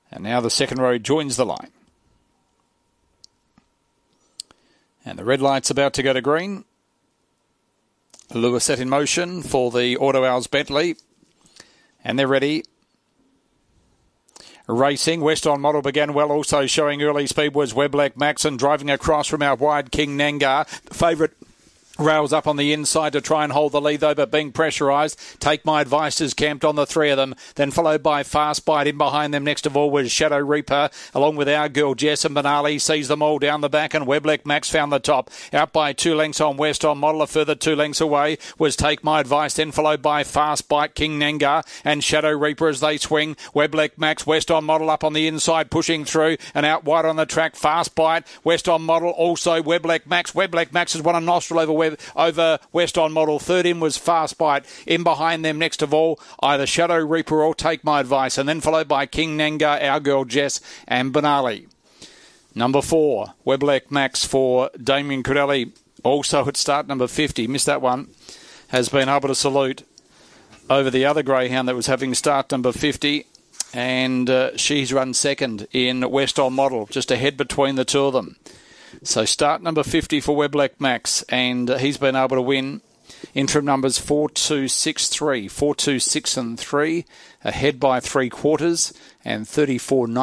And now the second row joins the line. And the red light's about to go to green. Lure set in motion for the Auto Hours Bentley. And they're ready. Racing, West On Model began well, also showing early speed was Weblek Maxon, driving across from out wide King Nangar. The favourite rails up on the inside to try and hold the lead though, but being pressurised. Take My Advice is camped on the three of them, then followed by Fast Bite. In behind them next of all was Shadow Reaper, along with Our Girl Jess, and Benali sees them all down the back, and Weblek Max found the top. Out by 2 lengths on West On Model. A further 2 lengths away was Take My Advice, then followed by Fast Bite, King Nangar and Shadow Reaper as they swing. Weblek Max, West On Model up on the inside, pushing through, and out wide on the track, Fast Bite, West On Model, also Weblek Max. Weblek Max has won a nostril over West On Model. Third in was Fast Bite. In behind them next of all, either Shadow Reaper or Take My Advice, and then followed by King Nangar, Our Girl Jess and Benali. Number 4, Weblek Max for Damien Credelli, also at start number 50. Missed that one. Has been able to salute over the other greyhound that was having start number 50. And she's run second in West On Model, just ahead between the two of them. So start number 50 for Weblek Max, and he's been able to win. Interim numbers 4, 2, 6, 3. 4, 2, 6 and 3, ahead by 3/4, and 34.9.